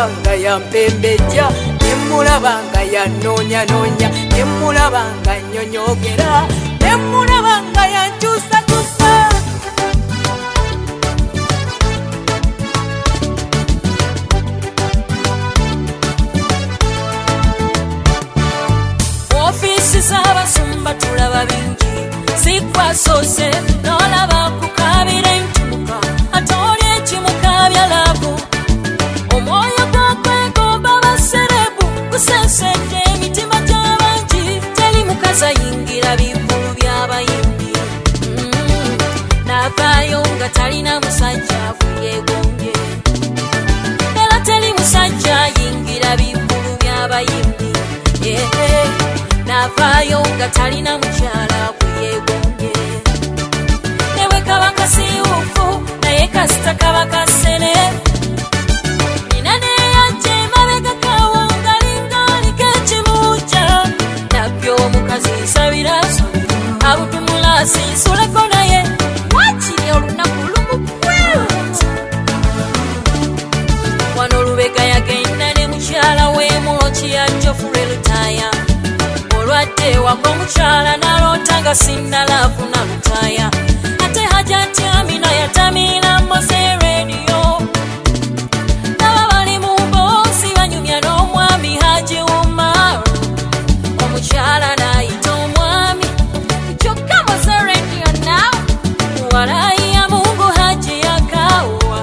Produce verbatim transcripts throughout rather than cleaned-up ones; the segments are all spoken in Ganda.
mulabanga yampembeja nemulabanga yanoonya noonya nemulabanga nnyonyogera nemulabanga yankyusatusa ofiisi z'abasumba tulaba bingi sikwasose n'olaba kukabira enkimuka ate oli ekimukabya laavu omwoyo gwokwegomba baserebu gusensedde emitima gy'abangi teri mukazi ayingira bivulu by'abayimbi mm. n'avaayo nga talina musajja avuyegombye era teri musajja ayingira bivulu by'abayimbi yeah. n'avaayo nga talina mukyala avuyegombye newe kaba kasiwufu naye kasita kaba kasene nina neyajja emabega kawo ngalingaliko ekimuja nabyo omukazi nsabira abutumula sinsuleko naye wakiri olunaku lumukweruti wano olubega yagenda ne mukyala w'emuloki yajjofulwe lutaya olwadde wako omukyala naloota nga sinnalafuna lutaya ate hajati amina yatamira mose rediyo naba bali mu mboosi banyumya n'omwami Haji Umar omukyala n'ayita omwami kyokka mose rediyo nawe walayi ya Mungu Haji yakawa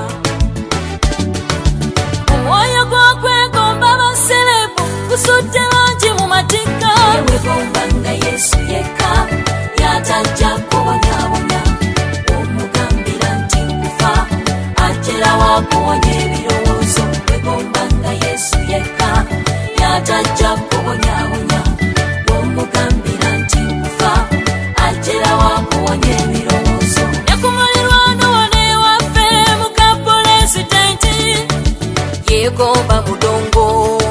omwoyo gw'okwegomba baserebu gusudde bangi mu matika yewegombanga Yesu yekka yatajja kubonyabonya omugambira nti nkufa ajjera wakuwonya ebirowoozo wegombanga Yesu yekka yatajja kubonyabonya omugambira nti nkufa ajjera wakuwonya ebirowoozo nekumulirwano wano ewaffe muka pulezidenti yegomba mudongo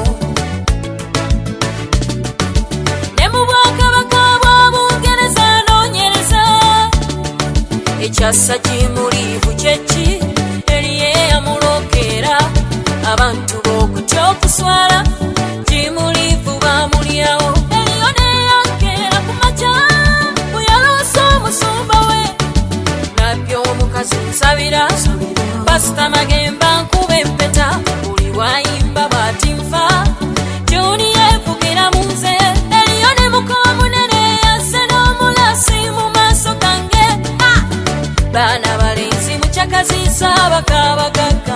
ekyassa kimuliivu kyeki eriye yamulokera abantu b'okutya okuswala kimuliivu bamulyawo eriyo neyakera ku makya bweyaloosa omusumba we nabyo omukazi nsabira pasita magemba nkuba empeta buli bwayimba bwati nfa joni yevugira mu nze eriyo ne mukowa munene yasse n'omulasi mu maaso gange baana balenzi mukyakaziisa bakabagagga